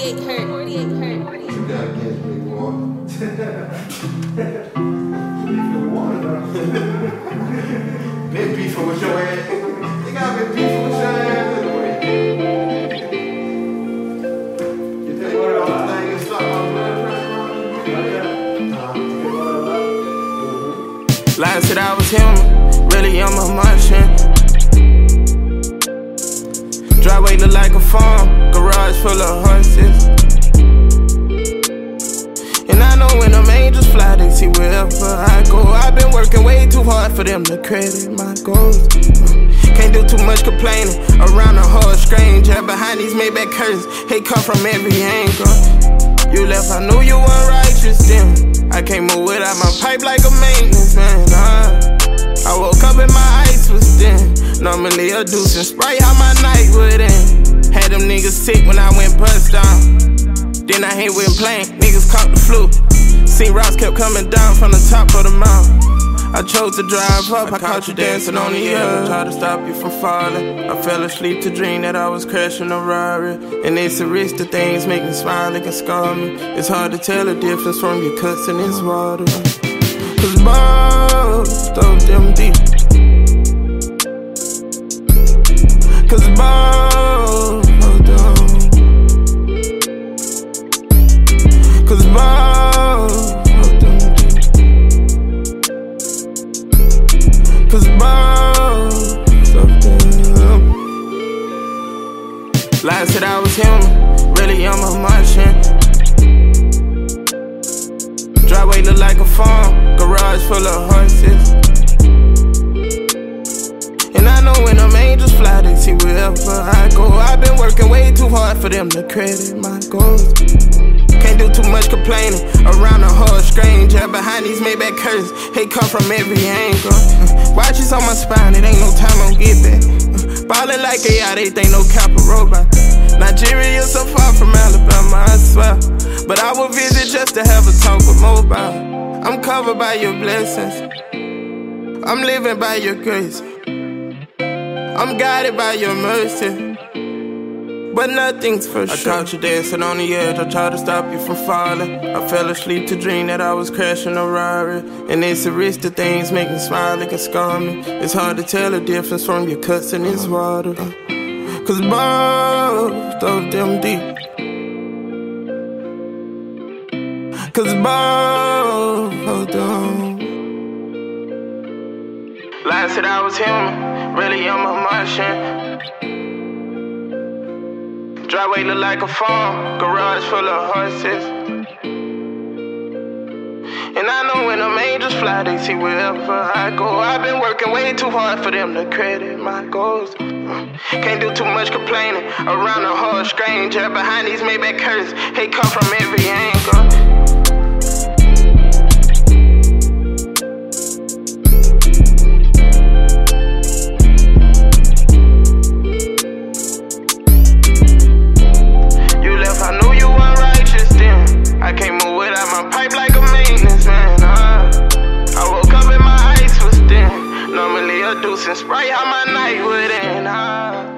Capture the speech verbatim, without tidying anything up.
forty-eight hurt, forty-eight hurt. You gotta get big boy. Been beefing with your ass. You gotta be beefing with your ass anyway. You think one of those things stop my blood pressure? Lies said I was him, really I'm a Martian. Driveway look like a farm, garage full of horses. And I know when them angels fly, they see wherever I go. I've been working way too hard for them to credit my goals. Can't do too much complaining around a whole stranger. Behind these Maybach curtains, hate come from every angle. You left, I knew you weren't righteous then. I can't move without my pipe like a maintenance man. uh, I woke up and my ice was thin. Normally a deuce and Sprite, how my night would end. Had them niggas sick when I went bust down. Then I hit with plane, niggas caught the flu. Seen rocks kept coming down from the top of the mountain. I chose to drive up, I caught you dancing on the air. Tried to stop you from falling. I fell asleep to dream that I was crashing a Rari. And it's a risk that things make me smile, they can scar me. It's hard to tell the difference from your cuts in this water. Cause both of them deep. Cause both of them. Cause both of them deep. Cause both of them. Lies said I was him, really I'm a Martian. Driveway look like a farm, garage full of horses. And I know when them angels fly, they see wherever I go. I've been working way too hard for them to credit my goals. Can't do too much complaining around a whole stranger. Behind these Maybach curtains, hate come from every angle. Watches on my spine, it ain't no time on get back. Ballin' like a yacht, they think no cap a robot. Nigeria so far from Alabama, I swear. But I will visit just to have a talk with mobile. I'm covered by your blessings. I'm living by your grace. I'm guided by your mercy. But nothing's for sure. I caught you dancing on the edge, I tried to stop you from falling. I fell asleep to dream that I was crashing a Rari. And it's a risk that things make me smile, they can scar me. It's hard to tell the difference from your cuts in this water. Cause both of them deep. Cause both of them. Lies said I was him, really I'm a Martian. Driveway look like a farm, garage full of horses. And I know when them angels fly, they see wherever I go. I've been working way too hard for them to credit my goals. Can't do too much complaining around a whole stranger. Behind these Maybach curtains, hate come from every angle. I can't move without my pipe like a maintenance man. uh, I woke up and my ice was thin. Normally a deuce and Sprite, how my night would end. uh.